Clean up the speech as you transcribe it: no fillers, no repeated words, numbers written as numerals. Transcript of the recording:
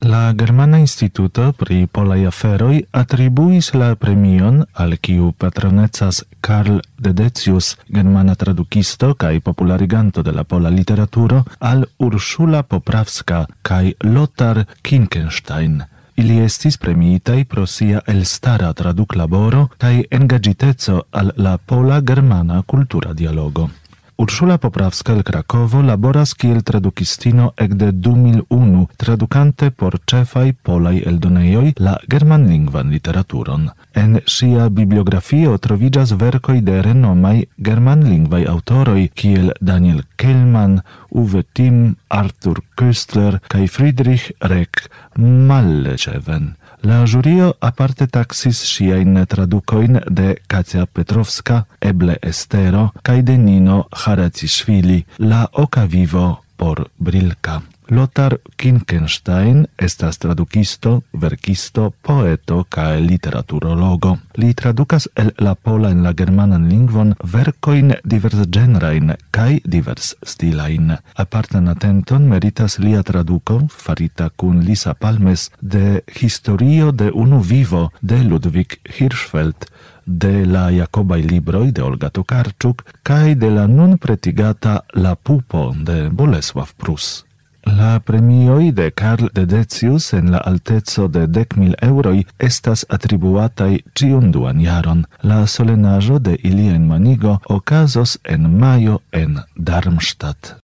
La Germana Instituto pri Polaj Aferoj atribuis la premion al kiu patronecas Karl Dedecius, germana tradukisto kaj populariganto de la pola literaturo, al Urszula Poprawska kaj Lothar Kinkelstein. Ili estis premiitaj pro sia elstara traduklaboro kaj engaĝiteco al la pola-germana kultura dialogo. Urszula Poprawska el Krakovo laboras kiel tradukistino ekde 2001, tradukante por ĉefaj polaj eldonejoj la germanlingvan literaturon. En ŝia bibliografio troviĝas verkoj de renomaj germanlingvaj aŭtoroj kiel Daniel Kehlmann, Uwe Timm, Arthur Koestler kaj Friedrich Reck Mallescheven. La jurio aparte taxis ŝiajn tradukojn de Katia Petrowska, eble Estero, kaj de Nino Haraciŝvili, La oka vivo por Brilka. Lothar Kinkelstein estas tradukisto, verkisto, poeto kaj literaturologo. Li tradukas el la pola en la germanan lingvon verkojn diversĝenrajn kaj diversstilajn. Apartan atenton meritas lia traduko, farita kun Lisa Palmes, de Historio de unu vivo de Ludwig Hirschfeld, de la Jakobaj libroj de Olga Tokarczuk kaj de la nun pretigata La pupo de Bolesław Prus. La premioj de Karl Dedecius en la alteco de 10.000 euroj estas atribuataj ĉiun duan jaron. La solenaĵo de ilia enmanigo okazos en majo en Darmstadt.